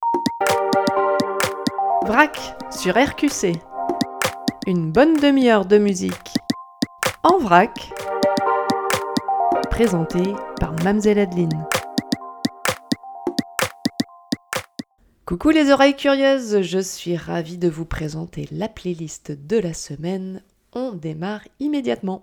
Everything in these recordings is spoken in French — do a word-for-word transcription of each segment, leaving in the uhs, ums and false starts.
Vrac sur R Q C. Une bonne demi-heure de musique en vrac, présentée par Mamzelle Adeline. Coucou les oreilles curieuses, je suis ravie de vous présenter la playlist de la semaine. On démarre immédiatement.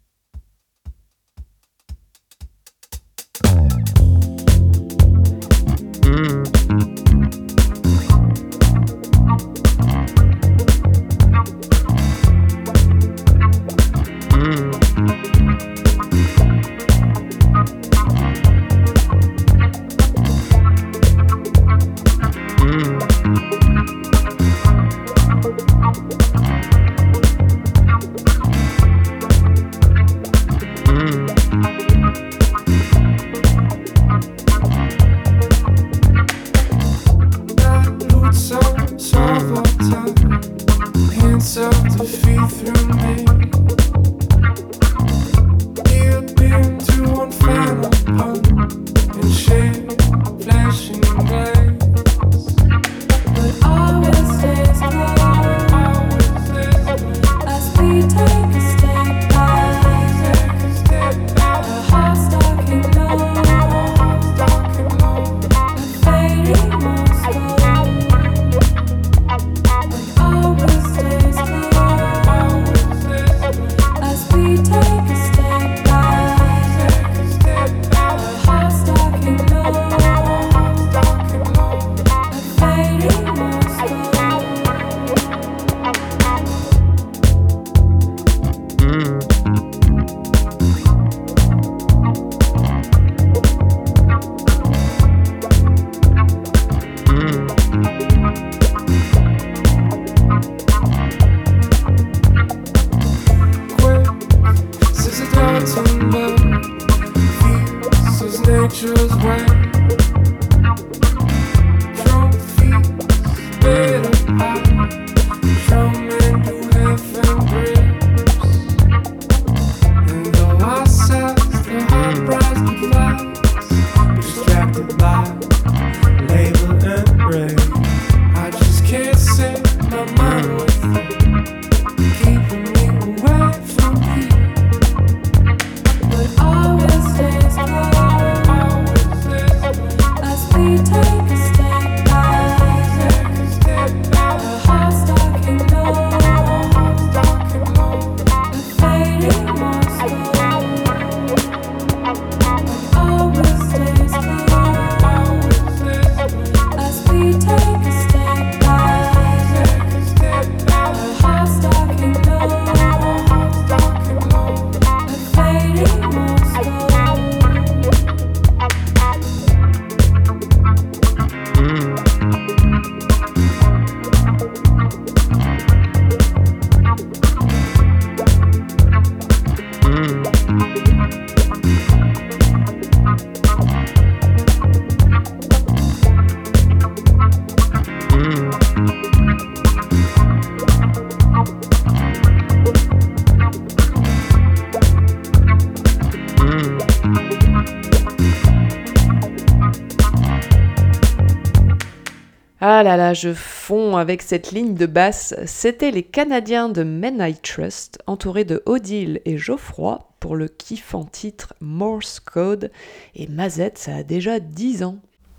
Ah là là, je fonds avec cette ligne de basse. C'était les Canadiens de Men I Trust, entourés de Odile et Geoffroy, pour le kiffant titre Morse Code. Et Mazette, ça a déjà dix ans.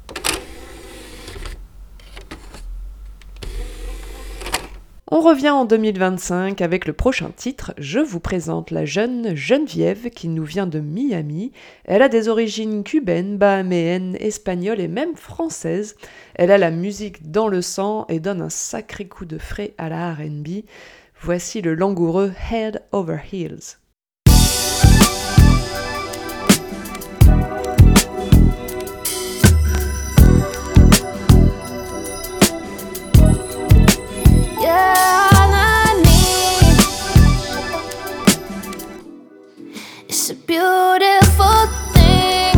On revient en deux mille vingt-cinq avec le prochain titre. Je vous présente la jeune Geneviève qui nous vient de Miami. Elle a des origines cubaines, bahaméennes, espagnoles et même françaises. Elle a la musique dans le sang et donne un sacré coup de frais à la R and B. Voici le langoureux Head Over Heels. It's a beautiful thing.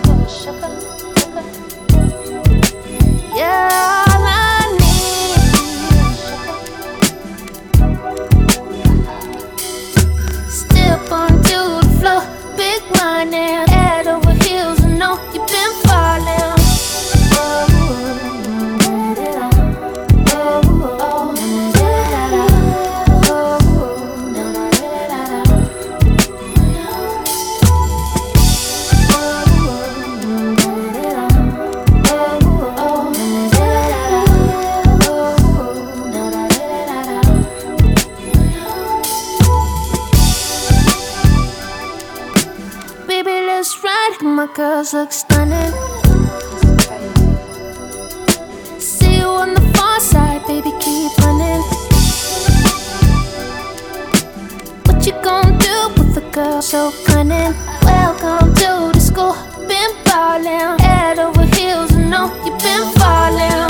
Yeah, all I need. Still girls look stunning. See you on the far side, baby, keep running. What you gon' do with a girl so cunning? Welcome to the school, been ballin', head over heels, and no, you been falling.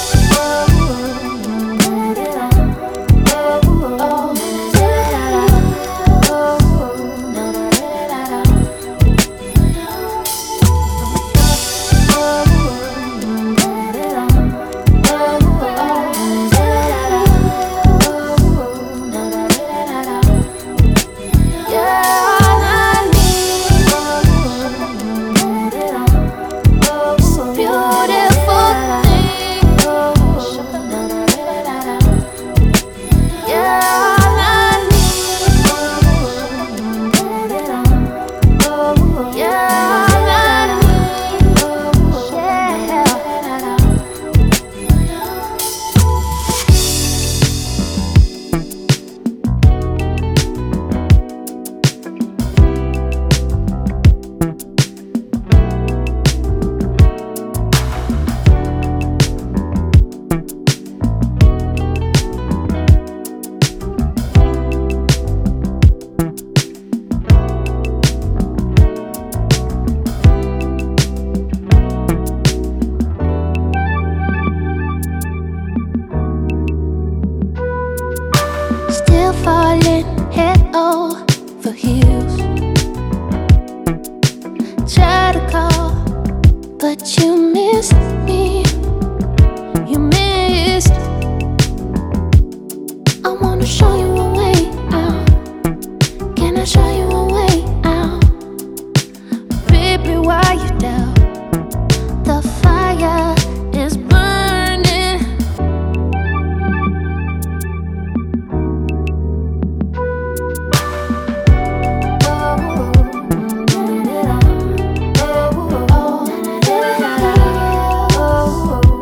Still falling head over heels. Try to call, but you missed me. You missed. I wanna show you a way out. Can I show you a way out? Baby, why you doubt? The fire is burning. Oh,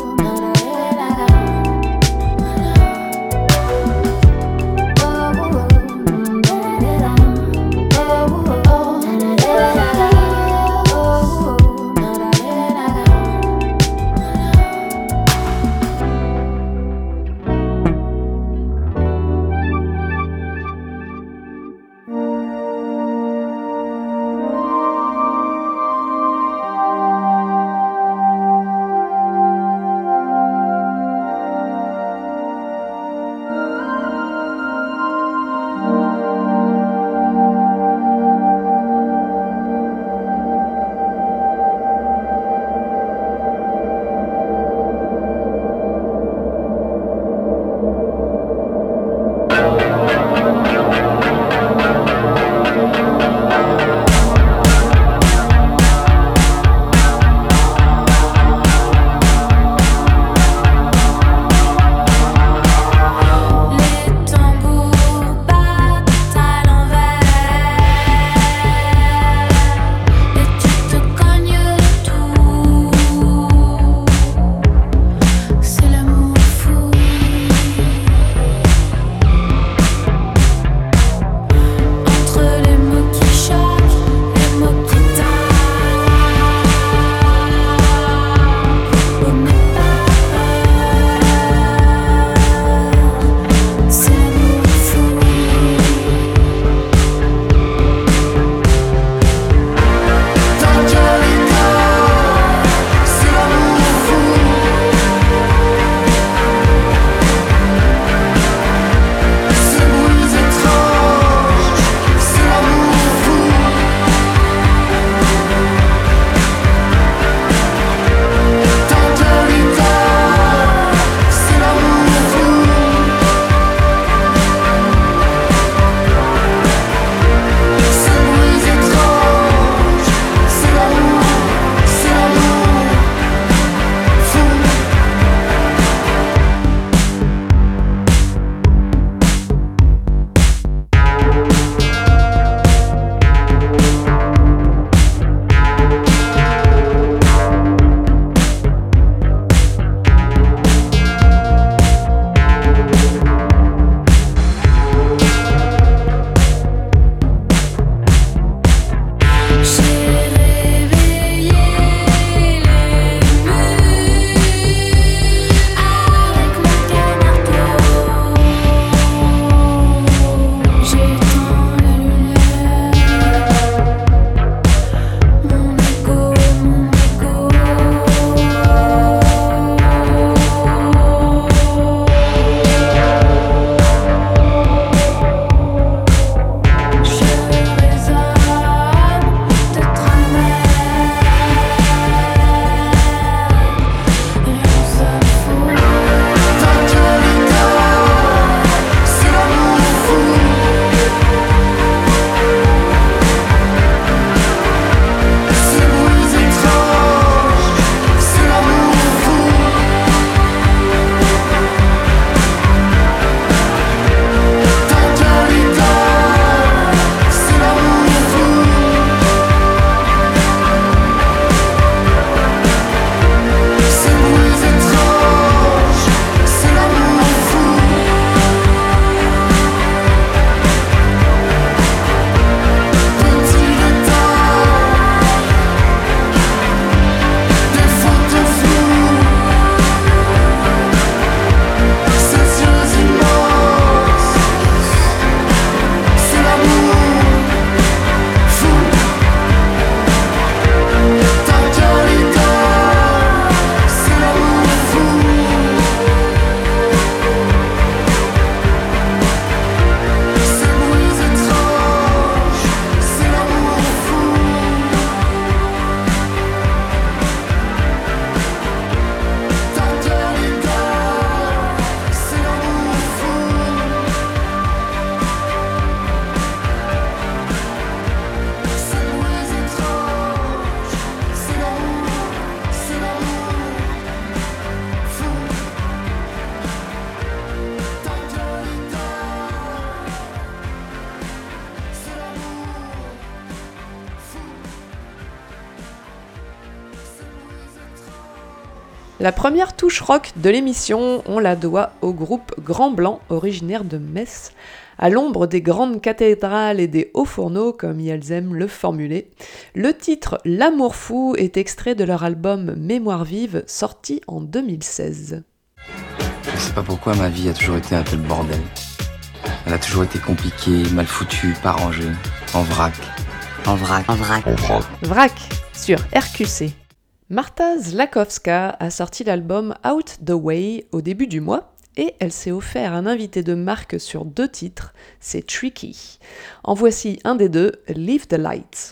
La première touche rock de l'émission, on la doit au groupe Grand Blanc, originaire de Metz, à l'ombre des grandes cathédrales et des hauts fourneaux, comme ils aiment le formuler. Le titre « L'amour fou » est extrait de leur album « Mémoire vive », sorti en deux mille seize. Je sais pas pourquoi ma vie a toujours été un tel bordel. Elle a toujours été compliquée, mal foutue, pas rangée, en vrac. En vrac, en vrac, en vrac. Vrac, sur R Q C. Marta Zlakowska a sorti l'album Out the Way au début du mois, et elle s'est offert un invité de marque sur deux titres, c'est Tricky. En voici un des deux, Leave the Lights.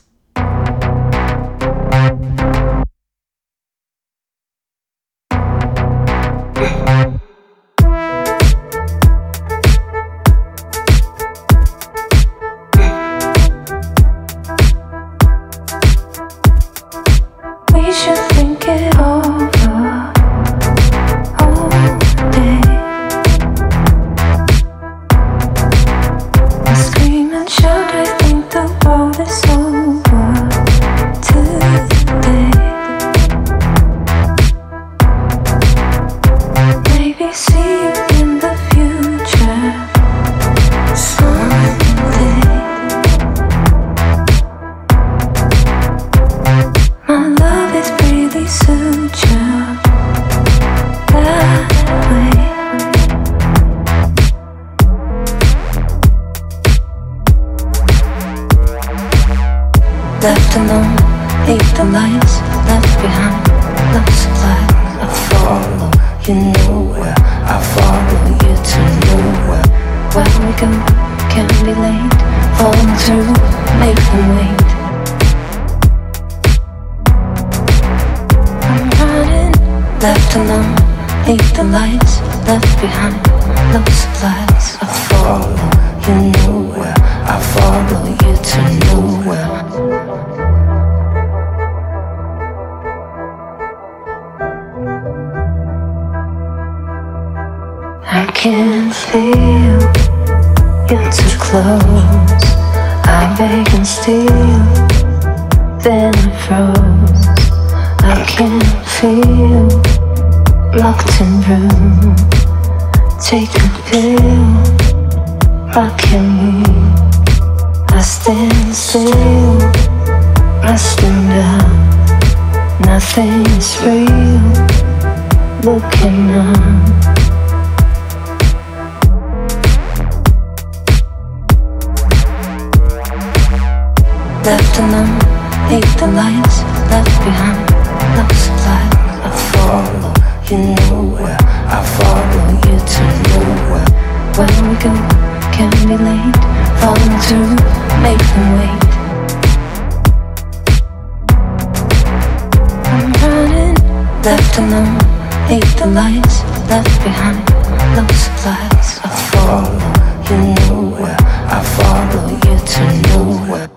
We should think it over all day. I scream and shout, I think the world is over today. Maybe see you in the future someday. My love is really suture that way. Left alone, leave the lights, left behind, lost light. I follow you nowhere, I follow you to nowhere. Where we go, can't be late, falling through, make them wait. I'm running, left alone, leave the lights, left behind, lost lights. I follow you nowhere, I follow you to nowhere. I can feel you too close. I beg and steal, then I froze. I can feel locked in room. Take a pill, rocking me. I stand still, resting down. Nothing's real, looking up. Left alone, leave the lights, left behind, lost light. I follow you nowhere, I follow you to nowhere. Where we go, can't be late, falling through, make them wait. I'm running, left alone, leave the lights, left behind, lost lights. I follow you nowhere, I follow you to nowhere.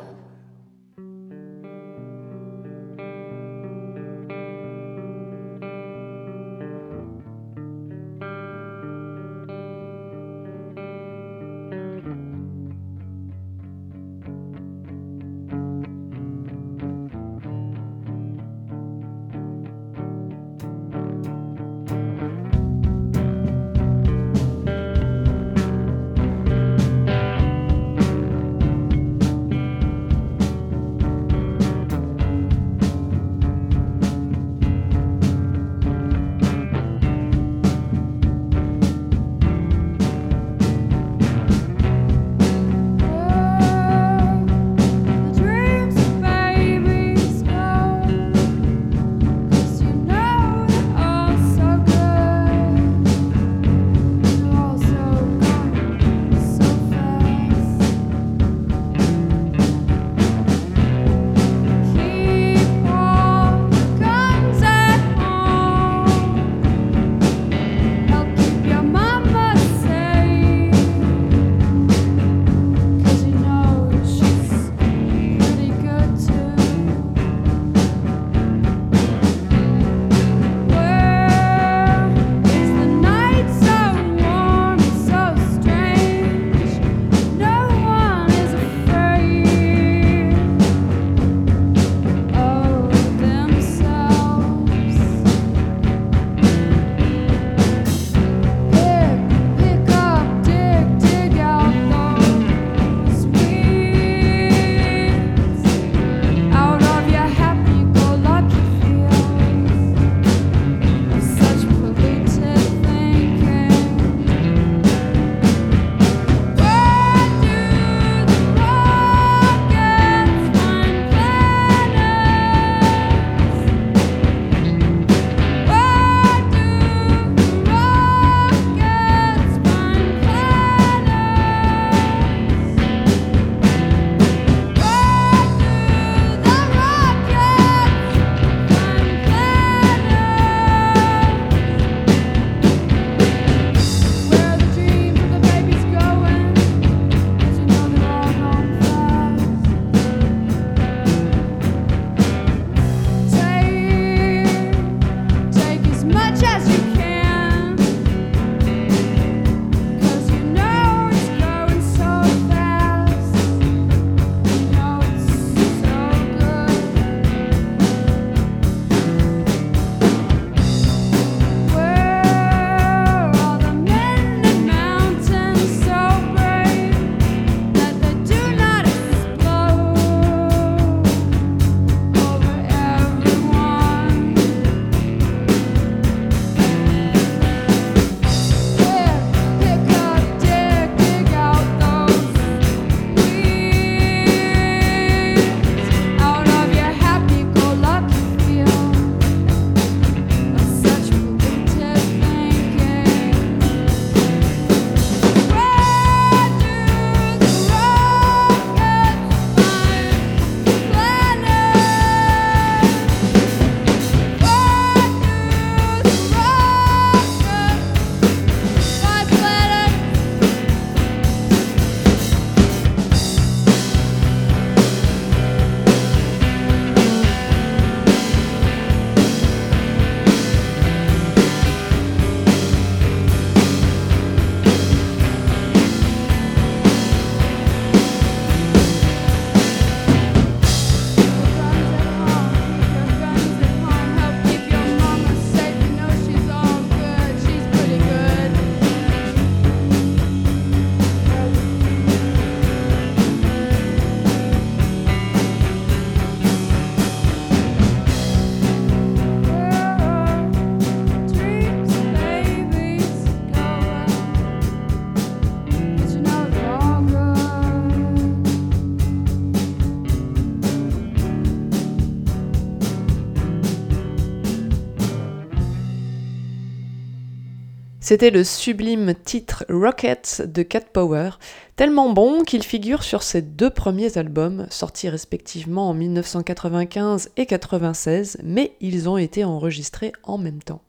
C'était le sublime titre Rockets de Cat Power, tellement bon qu'il figure sur ses deux premiers albums, sortis respectivement en dix-neuf cent quatre-vingt-quinze et quatre-vingt-seize, mais ils ont été enregistrés en même temps.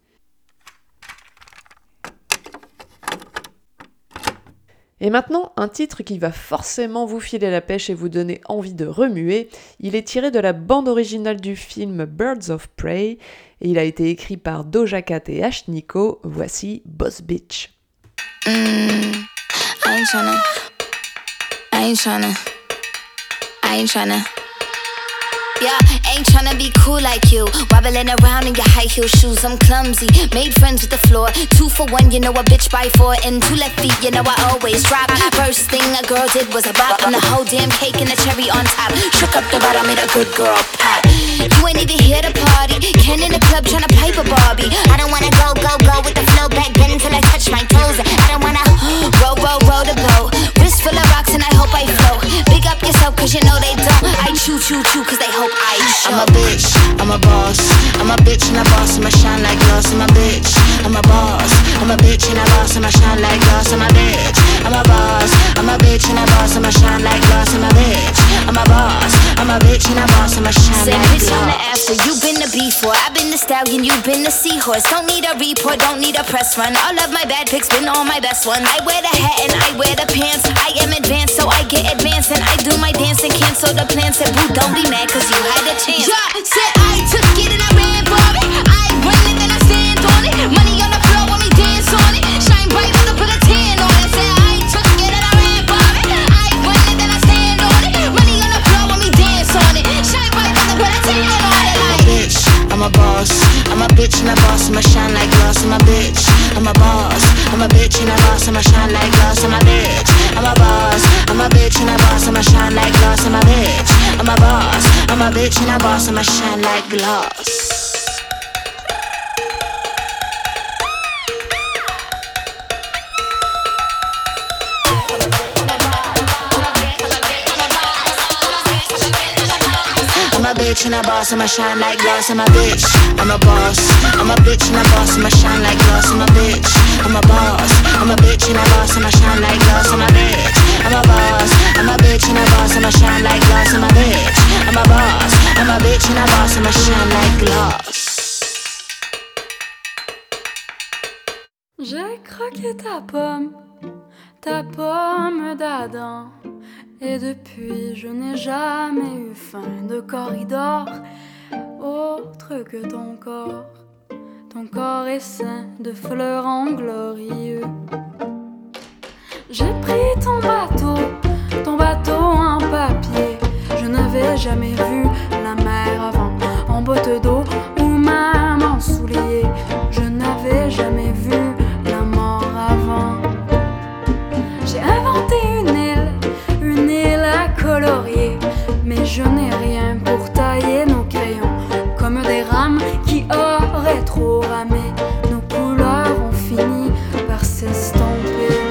Et maintenant, un titre qui va forcément vous filer la pêche et vous donner envie de remuer. Il est tiré de la bande originale du film Birds of Prey et il a été écrit par Doja Cat et Ashniko. Voici Boss Bitch. Mm, I ain't tryna, I ain't tryna, I ain't tryna. Yeah, ain't tryna be cool like you. Wobbling around in your high heel shoes, I'm clumsy. Made friends with the floor. Two for one, you know a bitch by four. And two left feet, you know I always drop. First thing a girl did was a bop. And the whole damn cake and the cherry on top. Shook up the bottom, made a good girl pop. You ain't even here to party. Ken in the club tryna pipe a Barbie. I don't wanna go, go, go with the flow back then until I touch my toes. I don't wanna roll, roll, roll the boat. Wrist full of rocks and I hope I float. Big up yourself cause you know they don't. I chew, chew, chew cause they hope I show. I'm a bitch, I'm a boss. I'm a bitch and a boss, I'ma shine like glass. I'm a bitch, I'm a boss. I'm a bitch and a boss, I'ma shine like glass. I'm a bitch, I'm a boss. I'm a bitch and a boss, I'ma shine like glass. I'm a bitch, I'm a boss. I'm a bitch and a boss, I'ma shine Say, like bitch, glass. I'm the after, you been the before. I've been the stallion, you been the seahorse. Don't need a report, don't need a press run. All of my bad pics been all my best ones. I wear the hat and I wear the pants. I am advanced, so I get advanced. And I do my dance and cancel the plans. Said, boo, don't be mad cause you had a chance. Yeah, said I took it and I ran for it. I run it and I stand on it. Money on the floor when we dance on it. Shine bright when I put a tan on it. Said I took it and I ran for it. I run it and I stand on it. Money on the floor when we dance on it. Shine bright when I put a tan on it. I'm a bitch, I'm a boss. I'm a bitch and a boss, I'ma shine like glass. I'm a bitch, I'm a boss. I'm a bitch and a boss, I'ma shine like glass. I'm a bitch, I'm a boss. I'm a bitch and a boss, I'ma shine like glass. I'm a bitch, I'm a boss. I'm a bitch and a boss, I'ma shine like glass. I'm a bitch and a boss, I'ma shine like glass. I'm a bitch, I'm a boss. I'm a bitch and a boss, I'ma shine like glass. I'm a bitch, I'm a boss. I'm a bitch and a boss, I'ma shine like glass. I'm a bitch, I'm a boss. I'm a bitch and a boss, I'ma shine like glass. I'm a bitch, I'm a boss. I'm a bitch and a boss, I'ma shine like glass. J'ai croqué ta pomme, ta pomme d'Adam. Et depuis je n'ai jamais eu faim de corridor autre que ton corps. Ton corps est ceint de fleurons glorieux. J'ai pris ton bateau, ton bateau en papier. Je n'avais jamais vu la mer avant, en botte d'eau ou même en souliers. Je n'avais jamais vu la mort avant. J'ai inventé une île, une île à colorier, mais je n'ai rien pour tailler nos crayons, comme des rames qui auraient trop ramé. Nos couleurs ont fini par s'estomper.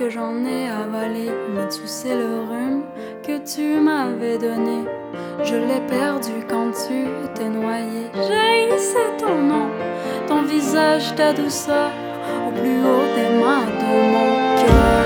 que j'en ai avalé, mais tu sais le rhume que tu m'avais donné, je l'ai perdu quand tu t'es noyé. J'haïssais ton nom, ton visage, ta douceur, au plus haut des mains de mon cœur.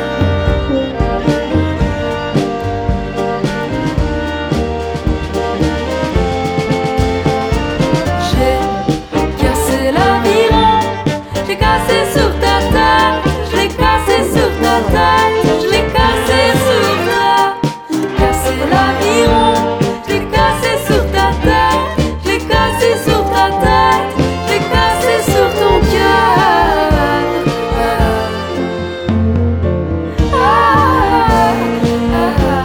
J'ai cassé sur ta tête, je l'ai cassé sur ta tête, je l'ai cassé sur ta, cassé l'aviron, je l'ai cassé sur ta tête, je l'ai cassé sur ta tête, je l'ai cassé sur ton cœur. Ah, ah, ah, ah.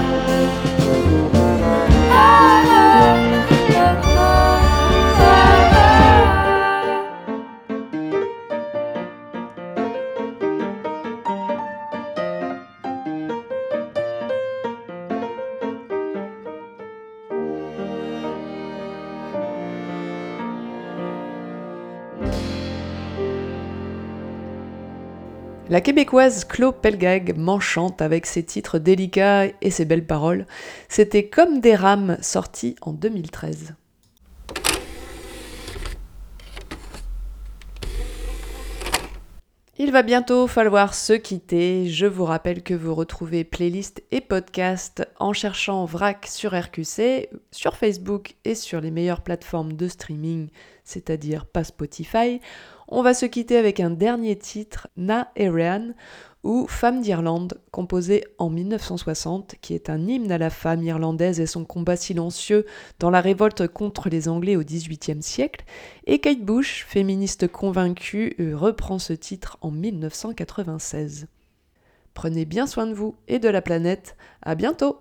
La québécoise Clo Pelgag m'enchante avec ses titres délicats et ses belles paroles. C'était Comme des rames, sorti en deux mille treize. Il va bientôt falloir se quitter. Je vous rappelle que vous retrouvez playlist et podcast en cherchant Vrac sur R Q C, sur Facebook et sur les meilleures plateformes de streaming, c'est-à-dire pas Spotify. On va se quitter avec un dernier titre, Na Éireann, ou Femme d'Irlande, composé en dix-neuf cent soixante, qui est un hymne à la femme irlandaise et son combat silencieux dans la révolte contre les Anglais au dix-huitième siècle, et Kate Bush, féministe convaincue, reprend ce titre en dix-neuf cent quatre-vingt-seize. Prenez bien soin de vous et de la planète, à bientôt!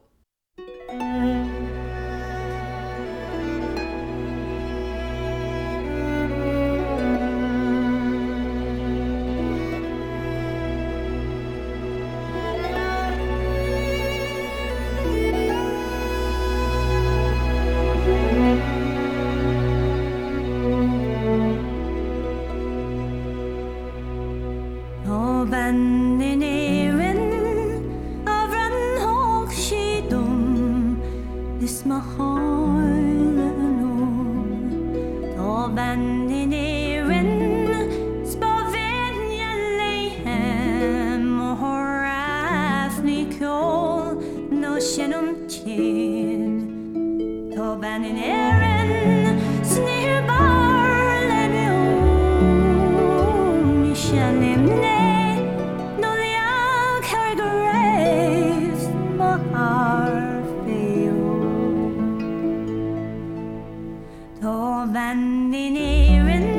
Van in Erin